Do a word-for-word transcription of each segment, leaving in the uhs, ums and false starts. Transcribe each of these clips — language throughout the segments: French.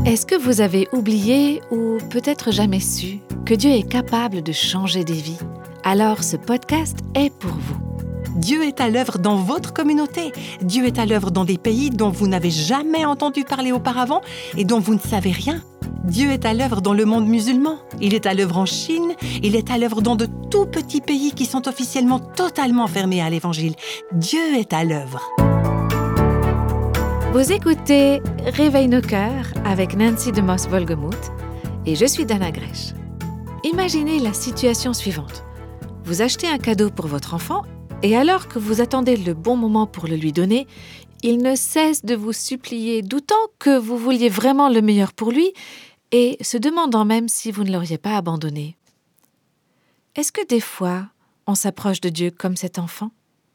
Est-ce que vous avez oublié ou peut-être jamais su que Dieu est capable de changer des vies? Alors ce podcast est pour vous. Dieu est à l'œuvre dans votre communauté. Dieu est à l'œuvre dans des pays dont vous n'avez jamais entendu parler auparavant et dont vous ne savez rien. Dieu est à l'œuvre dans le monde musulman. Il est à l'œuvre en Chine. Il est à l'œuvre dans de tout petits pays qui sont officiellement totalement fermés à l'Évangile. Dieu est à l'œuvre. Vous écoutez Réveille nos cœurs avec Nancy de Moss-Wolgemuth et je suis Dana Grèche. Imaginez la situation suivante. Vous achetez un cadeau pour votre enfant et alors que vous attendez le bon moment pour le lui donner, il ne cesse de vous supplier, doutant que vous vouliez vraiment le meilleur pour lui et se demandant même si vous ne l'auriez pas abandonné. Est-ce que des fois, on s'approche de Dieu comme cet enfant?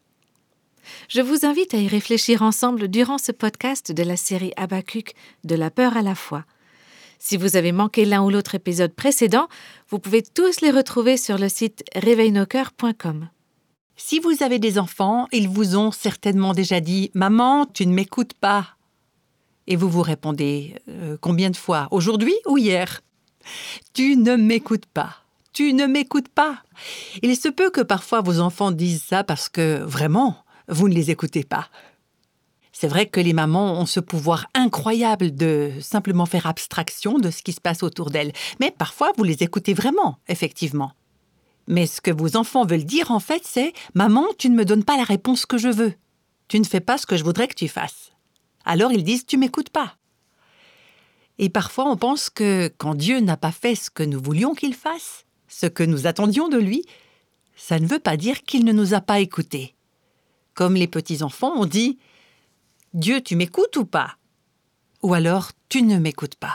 Je vous invite à y réfléchir ensemble durant ce podcast de la série Habakkuk, de la peur à la foi. Si vous avez manqué l'un ou l'autre épisode précédent, vous pouvez tous les retrouver sur le site réveille nos cœurs point com. Si vous avez des enfants, ils vous ont certainement déjà dit « Maman, tu ne m'écoutes pas ». Et vous vous répondez euh, « Combien de fois? Aujourd'hui ou hier ?»« Tu ne m'écoutes pas. Tu ne m'écoutes pas. » Il se peut que parfois vos enfants disent ça parce que, vraiment, vous ne les écoutez pas. C'est vrai que les mamans ont ce pouvoir incroyable de simplement faire abstraction de ce qui se passe autour d'elles. Mais parfois, vous les écoutez vraiment, effectivement. Mais ce que vos enfants veulent dire, en fait, c'est « Maman, tu ne me donnes pas la réponse que je veux. Tu ne fais pas ce que je voudrais que tu fasses. » Alors ils disent « Tu m'écoutes pas. » Et parfois, on pense que quand Dieu n'a pas fait ce que nous voulions qu'il fasse, ce que nous attendions de lui, ça ne veut pas dire qu'il ne nous a pas écoutés. Comme les petits-enfants, on dit « Dieu, tu m'écoutes ou pas ?» Ou alors « Tu ne m'écoutes pas ?»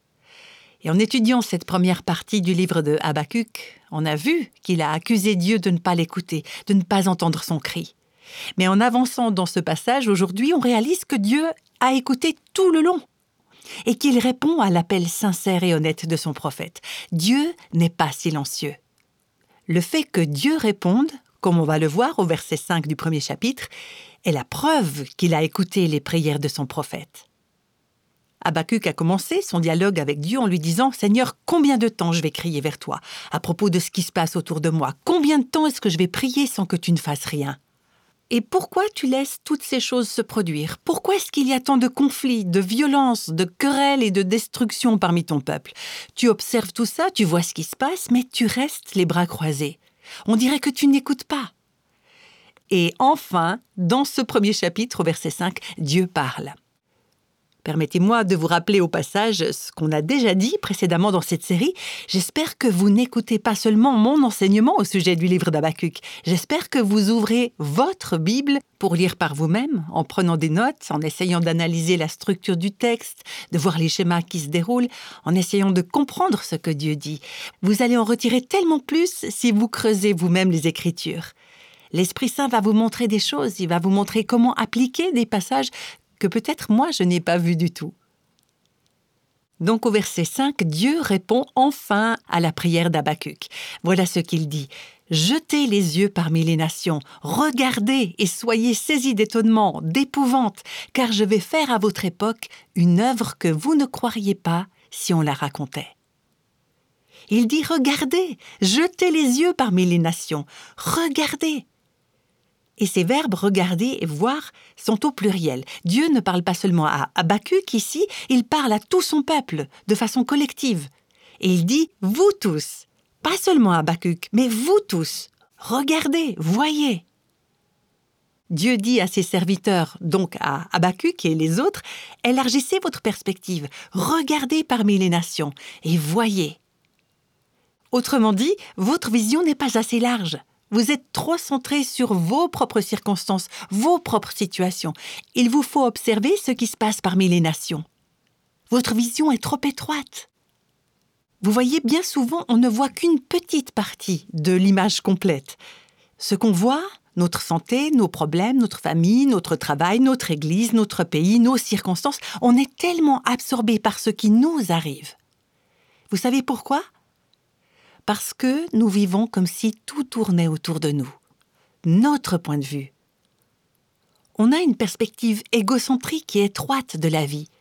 Et en étudiant cette première partie du livre de Habakkuk, on a vu qu'il a accusé Dieu de ne pas l'écouter, de ne pas entendre son cri. Mais en avançant dans ce passage, aujourd'hui, on réalise que Dieu a écouté tout le long et qu'il répond à l'appel sincère et honnête de son prophète. Dieu n'est pas silencieux. Le fait que Dieu réponde, comme on va le voir au verset cinq du premier chapitre, est la preuve qu'il a écouté les prières de son prophète. Habakkuk a commencé son dialogue avec Dieu en lui disant « Seigneur, combien de temps je vais crier vers toi à propos de ce qui se passe autour de moi? Combien de temps est-ce que je vais prier sans que tu ne fasses rien? Et pourquoi tu laisses toutes ces choses se produire? Pourquoi est-ce qu'il y a tant de conflits, de violences, de querelles et de destruction parmi ton peuple? Tu observes tout ça, tu vois ce qui se passe, mais tu restes les bras croisés. On dirait que tu n'écoutes pas. » Et enfin, dans ce premier chapitre, au verset cinq, Dieu parle. Permettez-moi de vous rappeler au passage ce qu'on a déjà dit précédemment dans cette série. J'espère que vous n'écoutez pas seulement mon enseignement au sujet du livre d'Habakkuk. J'espère que vous ouvrez votre Bible pour lire par vous-même, en prenant des notes, en essayant d'analyser la structure du texte, de voir les schémas qui se déroulent, en essayant de comprendre ce que Dieu dit. Vous allez en retirer tellement plus si vous creusez vous-même les Écritures. L'Esprit Saint va vous montrer des choses, il va vous montrer comment appliquer des passages que peut-être moi je n'ai pas vus du tout. Donc au verset cinq, Dieu répond enfin à la prière d'Habakkuk. Voilà ce qu'il dit. « Jetez les yeux parmi les nations, regardez et soyez saisis d'étonnement, d'épouvante, car je vais faire à votre époque une œuvre que vous ne croiriez pas si on la racontait. » Il dit « Regardez, jetez les yeux parmi les nations, regardez !» Et ces verbes « regarder » et « voir » sont au pluriel. Dieu ne parle pas seulement à Habakkuk ici, il parle à tout son peuple, de façon collective. Et il dit « vous tous », pas seulement à Habakkuk, mais vous tous, regardez, voyez. Dieu dit à ses serviteurs, donc à Habakkuk et les autres, « élargissez votre perspective, regardez parmi les nations et voyez ». Autrement dit, votre vision n'est pas assez large. Vous êtes trop centré sur vos propres circonstances, vos propres situations. Il vous faut observer ce qui se passe parmi les nations. Votre vision est trop étroite. Vous voyez, bien souvent, on ne voit qu'une petite partie de l'image complète. Ce qu'on voit, notre santé, nos problèmes, notre famille, notre travail, notre église, notre pays, nos circonstances, on est tellement absorbé par ce qui nous arrive. Vous savez pourquoi ? Parce que nous vivons comme si tout tournait autour de nous. Notre point de vue. On a une perspective égocentrique et étroite de la vie.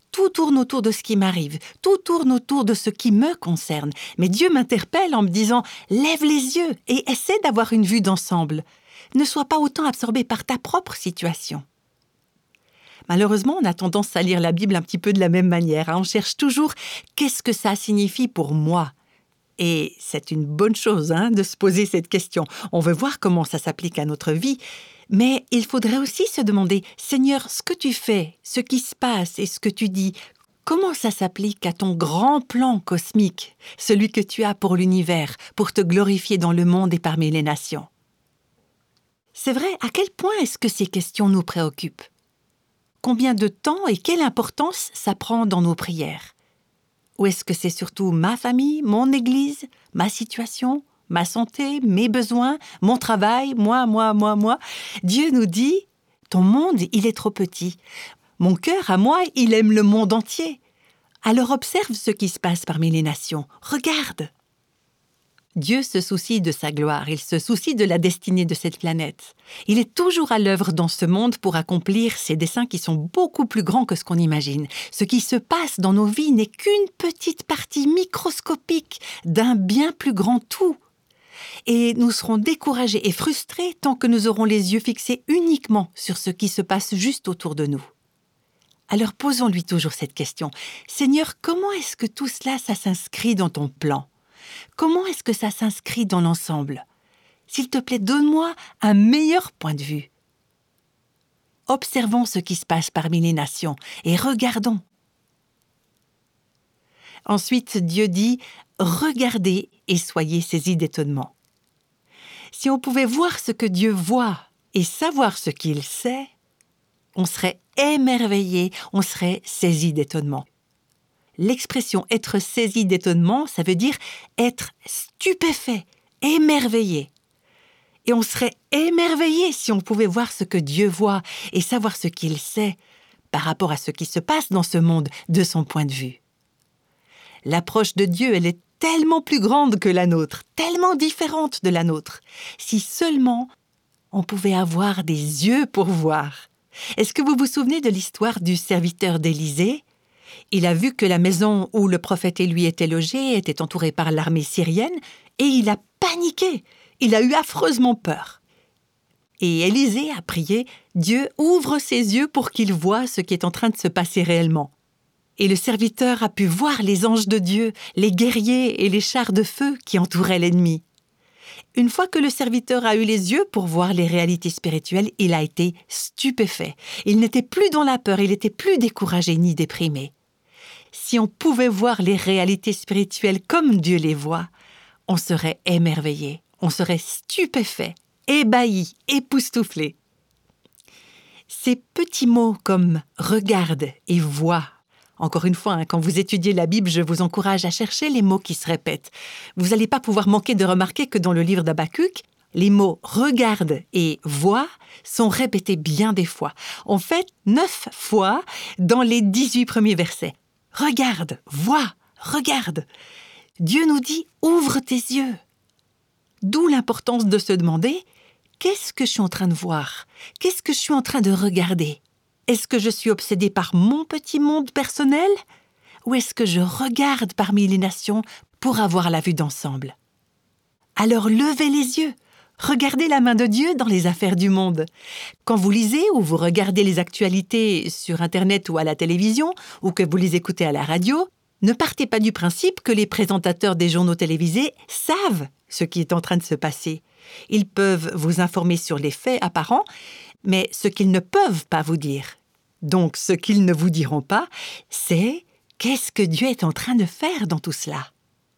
tout tourne autour de ce qui m'arrive, tout tourne autour de ce qui me concerne. Mais Dieu m'interpelle en me disant « Lève les yeux et essaie d'avoir une vue d'ensemble. Ne sois pas autant absorbé par ta propre situation. » Malheureusement, on a tendance à lire la Bible un petit peu de la même manière. Hein. On cherche toujours « Qu'est-ce que ça signifie pour moi ?» Et c'est une bonne chose hein, de se poser cette question. On veut voir comment ça s'applique à notre vie. Mais il faudrait aussi se demander « Seigneur, ce que tu fais, ce qui se passe et ce que tu dis, comment ça s'applique à ton grand plan cosmique, celui que tu as pour l'univers, pour te glorifier dans le monde et parmi les nations ?» C'est vrai, à quel point est-ce que ces questions nous préoccupent? Combien de temps et quelle importance ça prend dans nos prières? Ou est-ce que c'est surtout ma famille, mon église, ma situation, ma santé, mes besoins, mon travail, moi, moi, moi, moi? Dieu nous dit, ton monde, il est trop petit. Mon cœur, à moi, il aime le monde entier. Alors observe ce qui se passe parmi les nations. Regarde. Dieu se soucie de sa gloire, il se soucie de la destinée de cette planète. Il est toujours à l'œuvre dans ce monde pour accomplir ses desseins qui sont beaucoup plus grands que ce qu'on imagine. Ce qui se passe dans nos vies n'est qu'une petite partie microscopique d'un bien plus grand tout. Et nous serons découragés et frustrés tant que nous aurons les yeux fixés uniquement sur ce qui se passe juste autour de nous. Alors posons-lui toujours cette question. Seigneur, comment est-ce que tout cela, ça s'inscrit dans ton plan ? Comment est-ce que ça s'inscrit dans l'ensemble? S'il te plaît, donne-moi un meilleur point de vue. Observons ce qui se passe parmi les nations et regardons. Ensuite, Dieu dit « Regardez et soyez saisis d'étonnement ». Si on pouvait voir ce que Dieu voit et savoir ce qu'il sait, on serait émerveillé, on serait saisi d'étonnement. L'expression « être saisi d'étonnement », ça veut dire être stupéfait, émerveillé. Et on serait émerveillé si on pouvait voir ce que Dieu voit et savoir ce qu'il sait par rapport à ce qui se passe dans ce monde de son point de vue. L'approche de Dieu, elle est tellement plus grande que la nôtre, tellement différente de la nôtre. Si seulement on pouvait avoir des yeux pour voir. Est-ce que vous vous souvenez de l'histoire du serviteur d'Élisée ? Il a vu que la maison où le prophète et lui étaient logés était entourée par l'armée syrienne et il a paniqué. Il a eu affreusement peur. Et Élisée a prié « Dieu ouvre ses yeux pour qu'il voie ce qui est en train de se passer réellement ». Et le serviteur a pu voir les anges de Dieu, les guerriers et les chars de feu qui entouraient l'ennemi. Une fois que le serviteur a eu les yeux pour voir les réalités spirituelles, il a été stupéfait. Il n'était plus dans la peur, il n'était plus découragé ni déprimé. Si on pouvait voir les réalités spirituelles comme Dieu les voit, on serait émerveillé, on serait stupéfait, ébahi, époustouflé. Ces petits mots comme « regarde » et « vois », encore une fois, hein, quand vous étudiez la Bible, je vous encourage à chercher les mots qui se répètent. Vous n'allez pas pouvoir manquer de remarquer que dans le livre d'Habakkuk, les mots « regarde » et « vois » sont répétés bien des fois. En fait, neuf fois dans les dix-huit premiers versets. Regarde, vois, regarde. Dieu nous dit « ouvre tes yeux ». D'où l'importance de se demander « qu'est-ce que je suis en train de voir? Qu'est-ce que je suis en train de regarder? Est-ce que je suis obsédée par mon petit monde personnel? Ou est-ce que je regarde parmi les nations pour avoir la vue d'ensemble? Alors levez les yeux, regardez la main de Dieu dans les affaires du monde. Quand vous lisez ou vous regardez les actualités sur Internet ou à la télévision, ou que vous les écoutez à la radio, ne partez pas du principe que les présentateurs des journaux télévisés savent ce qui est en train de se passer. Ils peuvent vous informer sur les faits apparents, mais ce qu'ils ne peuvent pas vous dire. Donc, ce qu'ils ne vous diront pas, c'est qu'est-ce que Dieu est en train de faire dans tout cela.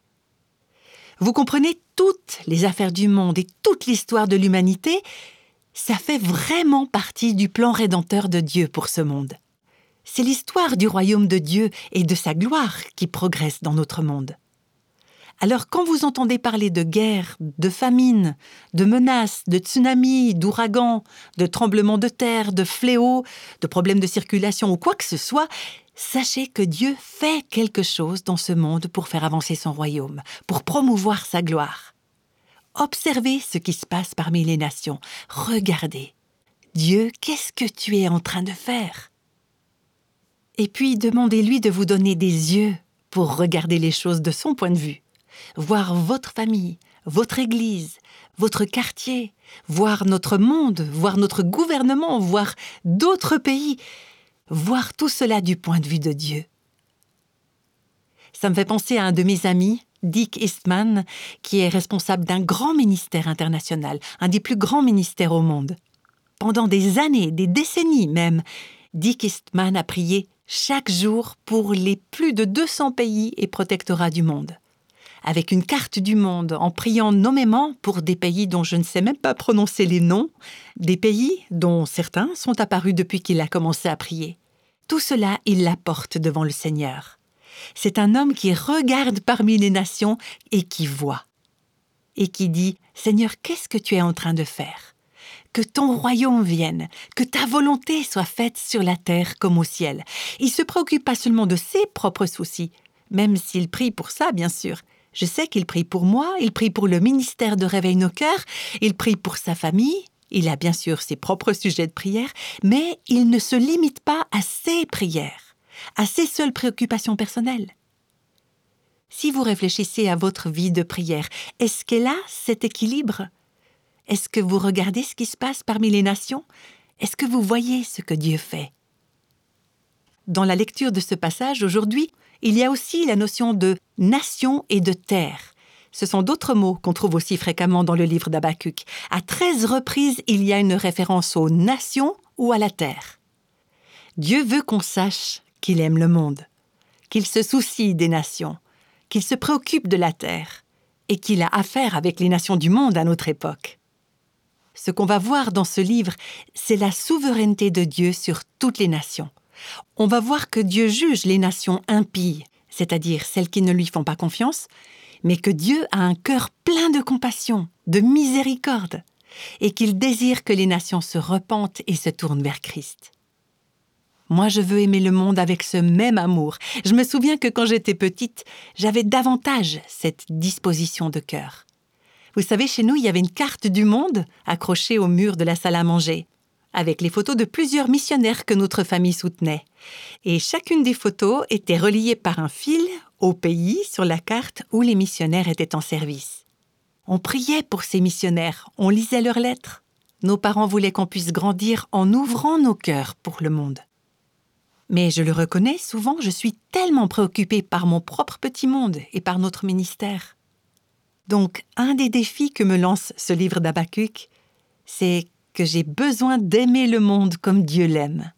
Vous comprenez, toutes les affaires du monde et toute l'histoire de l'humanité, ça fait vraiment partie du plan rédempteur de Dieu pour ce monde. C'est l'histoire du royaume de Dieu et de sa gloire qui progresse dans notre monde. Alors quand vous entendez parler de guerre, de famine, de menaces, de tsunamis, d'ouragans, de tremblements de terre, de fléaux, de problèmes de circulation ou quoi que ce soit, sachez que Dieu fait quelque chose dans ce monde pour faire avancer son royaume, pour promouvoir sa gloire. Observez ce qui se passe parmi les nations. Regardez. Dieu, qu'est-ce que tu es en train de faire? Et puis demandez-lui de vous donner des yeux pour regarder les choses de son point de vue. Voir votre famille, votre église, votre quartier, voir notre monde, voir notre gouvernement, voir d'autres pays, voir tout cela du point de vue de Dieu. Ça me fait penser à un de mes amis, Dick Eastman, qui est responsable d'un grand ministère international, un des plus grands ministères au monde. Pendant des années, des décennies même, Dick Eastman a prié chaque jour pour les plus de deux cents pays et protectorats du monde, avec une carte du monde, en priant nommément pour des pays dont je ne sais même pas prononcer les noms, des pays dont certains sont apparus depuis qu'il a commencé à prier. Tout cela, il l'apporte devant le Seigneur. C'est un homme qui regarde parmi les nations et qui voit. Et qui dit « Seigneur, qu'est-ce que tu es en train de faire ? Que ton royaume vienne, que ta volonté soit faite sur la terre comme au ciel. » Il ne se préoccupe pas seulement de ses propres soucis, même s'il prie pour ça, bien sûr. Je sais qu'il prie pour moi, il prie pour le ministère de Réveil nos cœurs, il prie pour sa famille, il a bien sûr ses propres sujets de prière, mais il ne se limite pas à ses prières, à ses seules préoccupations personnelles. Si vous réfléchissez à votre vie de prière, est-ce qu'elle a cet équilibre ? Est-ce que vous regardez ce qui se passe parmi les nations ? Est-ce que vous voyez ce que Dieu fait ? Dans la lecture de ce passage aujourd'hui, il y a aussi la notion de nation et de terre. Ce sont d'autres mots qu'on trouve aussi fréquemment dans le livre d'Habakkuk. À treize reprises, il y a une référence aux nations ou à la terre. Dieu veut qu'on sache qu'il aime le monde, qu'il se soucie des nations, qu'il se préoccupe de la terre et qu'il a affaire avec les nations du monde à notre époque. Ce qu'on va voir dans ce livre, c'est la souveraineté de Dieu sur toutes les nations. On va voir que Dieu juge les nations impies, c'est-à-dire celles qui ne lui font pas confiance, mais que Dieu a un cœur plein de compassion, de miséricorde, et qu'il désire que les nations se repentent et se tournent vers Christ. Moi, je veux aimer le monde avec ce même amour. Je me souviens que quand j'étais petite, j'avais davantage cette disposition de cœur. Vous savez, chez nous, il y avait une carte du monde accrochée au mur de la salle à manger, avec les photos de plusieurs missionnaires que notre famille soutenait. Et chacune des photos était reliée par un fil au pays sur la carte où les missionnaires étaient en service. On priait pour ces missionnaires, on lisait leurs lettres. Nos parents voulaient qu'on puisse grandir en ouvrant nos cœurs pour le monde. Mais je le reconnais, souvent je suis tellement préoccupée par mon propre petit monde et par notre ministère. Donc, un des défis que me lance ce livre d'Habakkuk, c'est que j'ai besoin d'aimer le monde comme Dieu l'aime.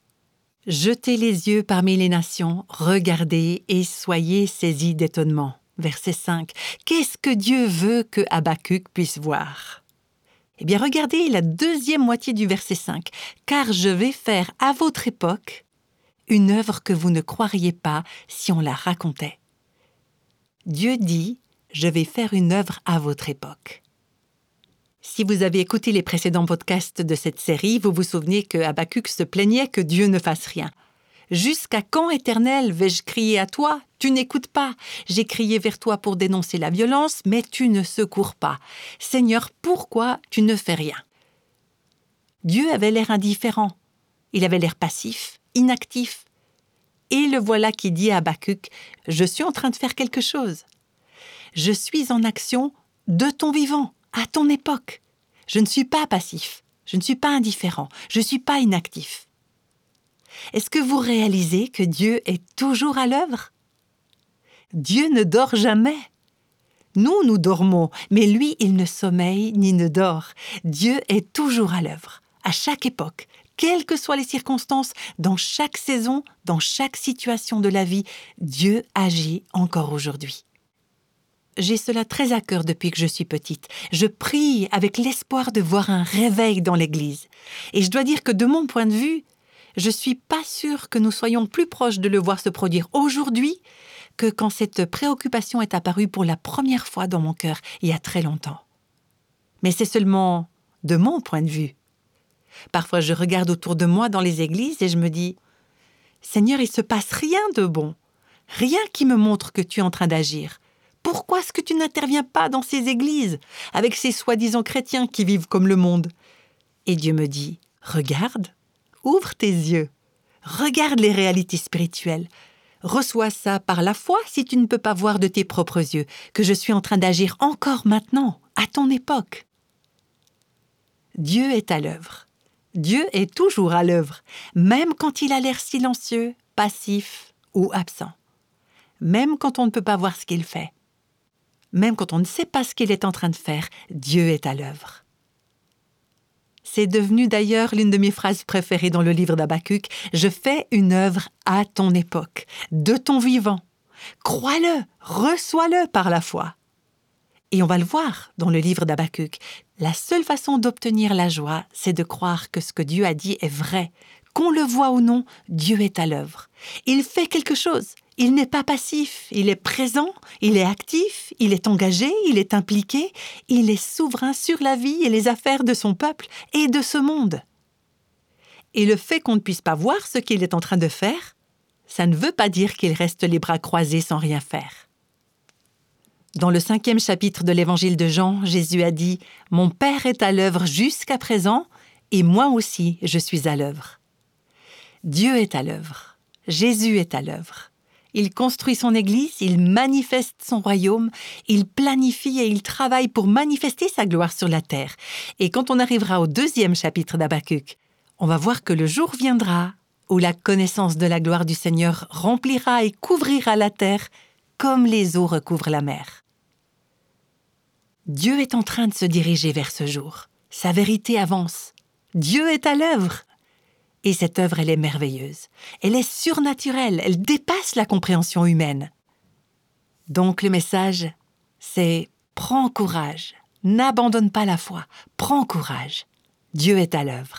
Jetez les yeux parmi les nations, regardez et soyez saisis d'étonnement. Verset cinq. Qu'est-ce que Dieu veut que Habakkuk puisse voir ? Eh bien, regardez la deuxième moitié du verset cinq. « Car je vais faire à votre époque une œuvre que vous ne croiriez pas si on la racontait. » Dieu dit « Je vais faire une œuvre à votre époque. » Si vous avez écouté les précédents podcasts de cette série, vous vous souvenez que Habakkuk se plaignait que Dieu ne fasse rien. « Jusqu'à quand, Éternel, vais-je crier à toi ? Tu n'écoutes pas. J'ai crié vers toi pour dénoncer la violence, mais tu ne secours pas. Seigneur, pourquoi tu ne fais rien ?» Dieu avait l'air indifférent. Il avait l'air passif, inactif. Et le voilà qui dit à Habakkuk « Je suis en train de faire quelque chose. Je suis en action de ton vivant. » À ton époque, je ne suis pas passif, je ne suis pas indifférent, je ne suis pas inactif. Est-ce que vous réalisez que Dieu est toujours à l'œuvre ? Dieu ne dort jamais. Nous, nous dormons, mais lui, il ne sommeille ni ne dort. Dieu est toujours à l'œuvre, à chaque époque, quelles que soient les circonstances, dans chaque saison, dans chaque situation de la vie, Dieu agit encore aujourd'hui. J'ai cela très à cœur depuis que je suis petite. Je prie avec l'espoir de voir un réveil dans l'Église. Et je dois dire que de mon point de vue, je ne suis pas sûre que nous soyons plus proches de le voir se produire aujourd'hui que quand cette préoccupation est apparue pour la première fois dans mon cœur il y a très longtemps. Mais c'est seulement de mon point de vue. Parfois, je regarde autour de moi dans les églises et je me dis « Seigneur, il ne se passe rien de bon, rien qui me montre que tu es en train d'agir. » Pourquoi est-ce que tu n'interviens pas dans ces églises, avec ces soi-disant chrétiens qui vivent comme le monde ? Et Dieu me dit, regarde, ouvre tes yeux, Regarde les réalités spirituelles. Reçois ça par la foi si tu ne peux pas voir de tes propres yeux que je suis en train d'agir encore maintenant, à ton époque. Dieu est à l'œuvre. Dieu est toujours à l'œuvre, même quand il a l'air silencieux, passif ou absent. Même quand on ne peut pas voir ce qu'il fait. Même quand on ne sait pas ce qu'il est en train de faire, Dieu est à l'œuvre. C'est devenu d'ailleurs l'une de mes phrases préférées dans le livre d'Habakkuk. « Je fais une œuvre à ton époque, de ton vivant. Crois-le, reçois-le par la foi. » Et on va le voir dans le livre d'Habakkuk. La seule façon d'obtenir la joie, c'est de croire que ce que Dieu a dit est vrai. Qu'on le voit ou non, Dieu est à l'œuvre. Il fait quelque chose. Il n'est pas passif, il est présent, il est actif, il est engagé, il est impliqué, il est souverain sur la vie et les affaires de son peuple et de ce monde. Et le fait qu'on ne puisse pas voir ce qu'il est en train de faire, ça ne veut pas dire qu'il reste les bras croisés sans rien faire. Dans le cinquième chapitre de l'évangile de Jean, Jésus a dit « Mon Père est à l'œuvre jusqu'à présent, et moi aussi je suis à l'œuvre. » Dieu est à l'œuvre, Jésus est à l'œuvre. Il construit son Église, il manifeste son royaume, il planifie et il travaille pour manifester sa gloire sur la terre. Et quand on arrivera au deuxième chapitre d'Habakkuk, on va voir que le jour viendra où la connaissance de la gloire du Seigneur remplira et couvrira la terre comme les eaux recouvrent la mer. Dieu est en train de se diriger vers ce jour. Sa vérité avance. Dieu est à l'œuvre. Et cette œuvre, elle est merveilleuse. Elle est surnaturelle, elle dépasse la compréhension humaine. Donc le message, c'est « Prends courage, n'abandonne pas la foi, prends courage, Dieu est à l'œuvre. »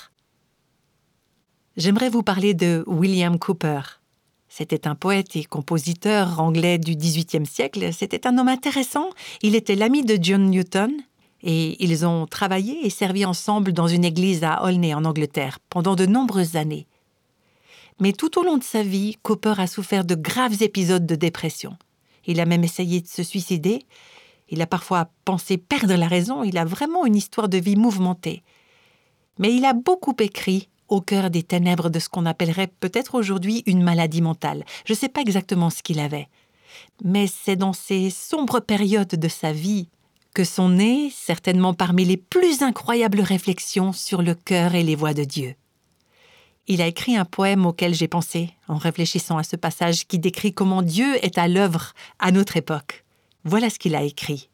J'aimerais vous parler de William Cowper. C'était un poète et compositeur anglais du dix-huitième siècle. C'était un homme intéressant. Il était l'ami de John Newton. Et ils ont travaillé et servi ensemble dans une église à Olney, en Angleterre, pendant de nombreuses années. Mais tout au long de sa vie, Cowper a souffert de graves épisodes de dépression. Il a même essayé de se suicider. Il a parfois pensé perdre la raison. Il a vraiment une histoire de vie mouvementée. Mais il a beaucoup écrit au cœur des ténèbres de ce qu'on appellerait peut-être aujourd'hui une maladie mentale. Je ne sais pas exactement ce qu'il avait. Mais c'est dans ces sombres périodes de sa vie que sont nées, certainement parmi les plus incroyables réflexions sur le cœur et les voies de Dieu. Il a écrit un poème auquel j'ai pensé en réfléchissant à ce passage qui décrit comment Dieu est à l'œuvre à notre époque. Voilà ce qu'il a écrit.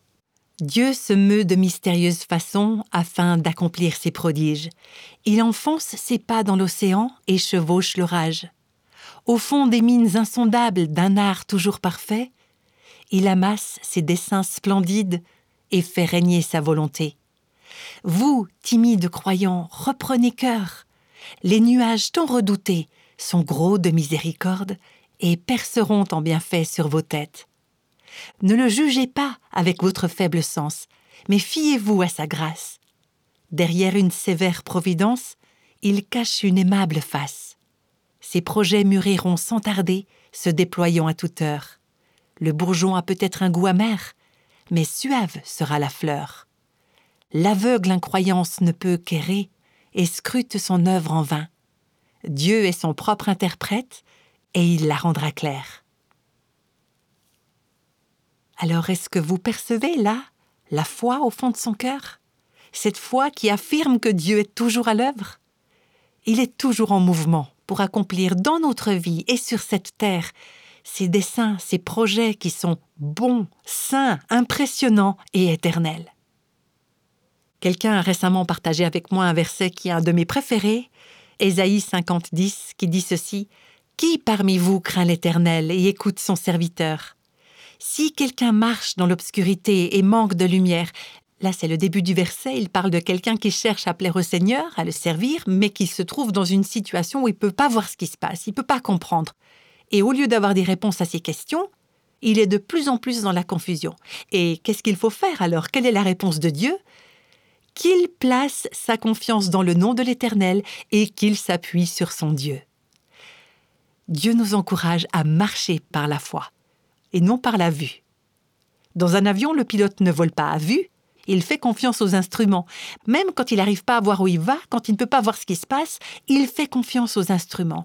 « Dieu se meut de mystérieuses façons afin d'accomplir ses prodiges. Il enfonce ses pas dans l'océan et chevauche l'orage. Au fond des mines insondables d'un art toujours parfait, il amasse ses desseins splendides et fait régner sa volonté. Vous, timides croyants, reprenez cœur. Les nuages tant redoutés sont gros de miséricorde et perceront en bienfaits sur vos têtes. Ne le jugez pas avec votre faible sens, mais fiez-vous à sa grâce. Derrière une sévère providence, il cache une aimable face. Ses projets mûriront sans tarder, se déployant à toute heure. Le bourgeon a peut-être un goût amer, mais suave sera la fleur. L'aveugle incroyance ne peut qu'errer et scrute son œuvre en vain. Dieu est son propre interprète et il la rendra claire. » Alors est-ce que vous percevez là la foi au fond de son cœur? Cette foi qui affirme que Dieu est toujours à l'œuvre? Il est toujours en mouvement pour accomplir dans notre vie et sur cette terre ces desseins, ces projets qui sont bons, saints, impressionnants et éternels. Quelqu'un a récemment partagé avec moi un verset qui est un de mes préférés, Ésaïe cinquante, dix, qui dit ceci « Qui parmi vous craint l'Éternel et écoute son serviteur? Si quelqu'un marche dans l'obscurité et manque de lumière, là c'est le début du verset, il parle de quelqu'un qui cherche à plaire au Seigneur, à le servir, mais qui se trouve dans une situation où il ne peut pas voir ce qui se passe, il ne peut pas comprendre. Et au lieu d'avoir des réponses à ces questions, il est de plus en plus dans la confusion. Et qu'est-ce qu'il faut faire alors? Quelle est la réponse de Dieu? Qu'il place sa confiance dans le nom de l'Éternel et qu'il s'appuie sur son Dieu. Dieu nous encourage à marcher par la foi et non par la vue. Dans un avion, le pilote ne vole pas à vue, il fait confiance aux instruments. Même quand il n'arrive pas à voir où il va, quand il ne peut pas voir ce qui se passe, il fait confiance aux instruments.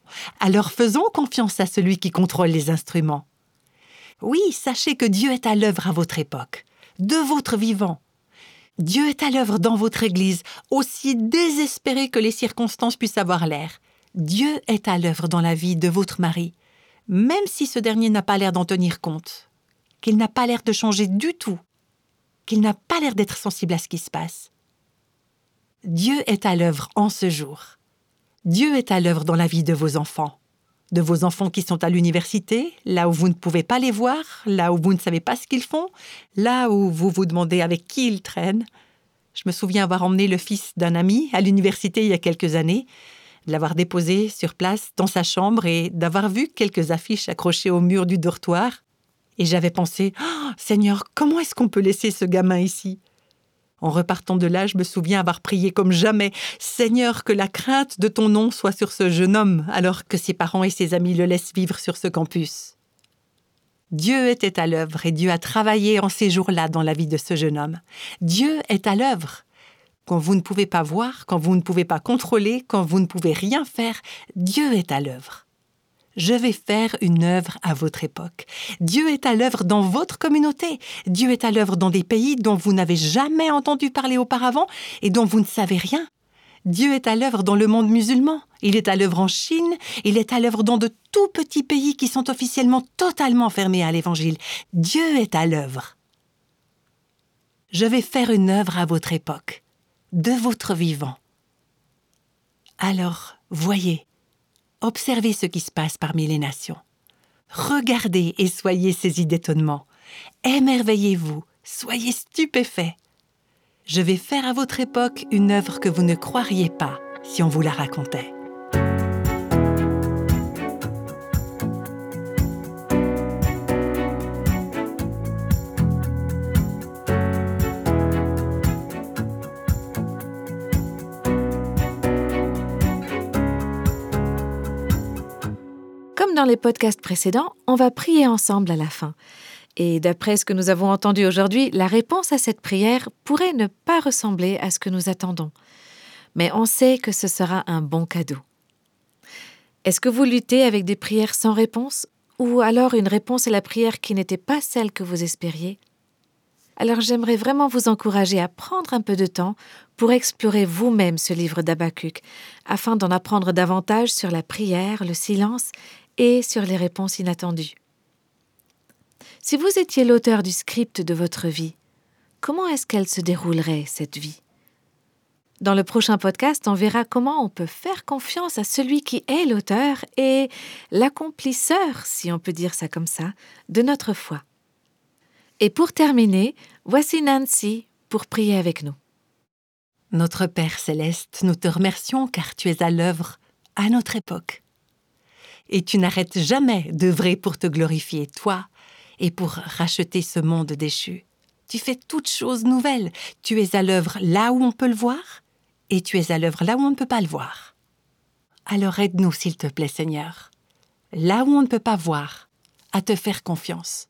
Alors faisons confiance à celui qui contrôle les instruments. Oui, sachez que Dieu est à l'œuvre à votre époque, de votre vivant. Dieu est à l'œuvre dans votre Église, aussi désespéré que les circonstances puissent avoir l'air. Dieu est à l'œuvre dans la vie de votre mari, même si ce dernier n'a pas l'air d'en tenir compte, qu'il n'a pas l'air de changer du tout, qu'il n'a pas l'air d'être sensible à ce qui se passe. Dieu est à l'œuvre en ce jour. Dieu est à l'œuvre dans la vie de vos enfants, de vos enfants qui sont à l'université, là où vous ne pouvez pas les voir, là où vous ne savez pas ce qu'ils font, là où vous vous demandez avec qui ils traînent. Je me souviens avoir emmené le fils d'un ami à l'université il y a quelques années, de l'avoir déposé sur place dans sa chambre et d'avoir vu quelques affiches accrochées au mur du dortoir. Et j'avais pensé oh, « Seigneur, comment est-ce qu'on peut laisser ce gamin ici ?» En repartant de là, je me souviens avoir prié comme jamais « Seigneur, que la crainte de ton nom soit sur ce jeune homme, alors que ses parents et ses amis le laissent vivre sur ce campus. » Dieu était à l'œuvre et Dieu a travaillé en ces jours-là dans la vie de ce jeune homme. Dieu est à l'œuvre. Quand vous ne pouvez pas voir, quand vous ne pouvez pas contrôler, quand vous ne pouvez rien faire, Dieu est à l'œuvre. Je vais faire une œuvre à votre époque. Dieu est à l'œuvre dans votre communauté. Dieu est à l'œuvre dans des pays dont vous n'avez jamais entendu parler auparavant et dont vous ne savez rien. Dieu est à l'œuvre dans le monde musulman. Il est à l'œuvre en Chine. Il est à l'œuvre dans de tout petits pays qui sont officiellement totalement fermés à l'Évangile. Dieu est à l'œuvre. Je vais faire une œuvre à votre époque, de votre vivant. Alors, voyez, observez ce qui se passe parmi les nations. Regardez et soyez saisis d'étonnement. Émerveillez-vous, soyez stupéfaits. Je vais faire à votre époque une œuvre que vous ne croiriez pas si on vous la racontait. Comme dans les podcasts précédents, on va prier ensemble à la fin. Et d'après ce que nous avons entendu aujourd'hui, la réponse à cette prière pourrait ne pas ressembler à ce que nous attendons. Mais on sait que ce sera un bon cadeau. Est-ce que vous luttez avec des prières sans réponse, ou alors une réponse à la prière qui n'était pas celle que vous espériez? Alors j'aimerais vraiment vous encourager à prendre un peu de temps pour explorer vous-même ce livre d'Habakkuk, afin d'en apprendre davantage sur la prière, le silence et sur les réponses inattendues. Si vous étiez l'auteur du script de votre vie, comment est-ce qu'elle se déroulerait, cette vie? Dans le prochain podcast, on verra comment on peut faire confiance à celui qui est l'auteur et l'accomplisseur, si on peut dire ça comme ça, de notre foi. Et pour terminer, voici Nancy pour prier avec nous. Notre Père céleste, nous te remercions car tu es à l'œuvre à notre époque. Et tu n'arrêtes jamais d'œuvrer pour te glorifier, toi, et pour racheter ce monde déchu. Tu fais toutes choses nouvelles. Tu es à l'œuvre là où on peut le voir, et tu es à l'œuvre là où on ne peut pas le voir. Alors aide-nous, s'il te plaît, Seigneur, là où on ne peut pas voir, à te faire confiance,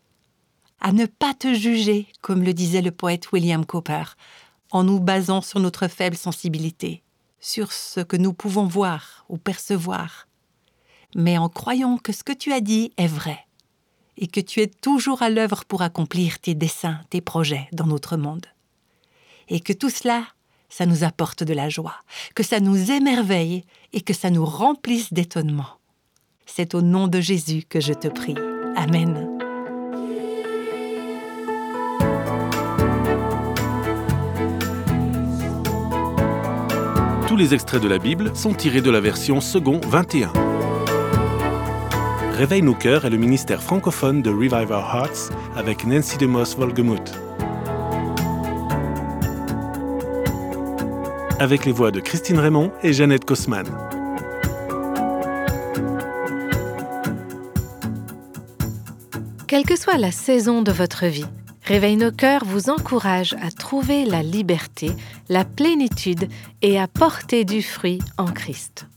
à ne pas te juger, comme le disait le poète William Cowper, en nous basant sur notre faible sensibilité, sur ce que nous pouvons voir ou percevoir, mais en croyant que ce que tu as dit est vrai, et que tu es toujours à l'œuvre pour accomplir tes desseins, tes projets dans notre monde. Et que tout cela, ça nous apporte de la joie, que ça nous émerveille et que ça nous remplisse d'étonnement. C'est au nom de Jésus que je te prie. Amen. Tous les extraits de la Bible sont tirés de la version Second vingt et un. Réveille nos cœurs est le ministère francophone de Revive Our Hearts avec Nancy DeMoss Wolgemuth. Avec les voix de Christine Raymond et Jeannette Kosman. Quelle que soit la saison de votre vie, Réveille nos cœurs vous encourage à trouver la liberté, la plénitude et à porter du fruit en Christ.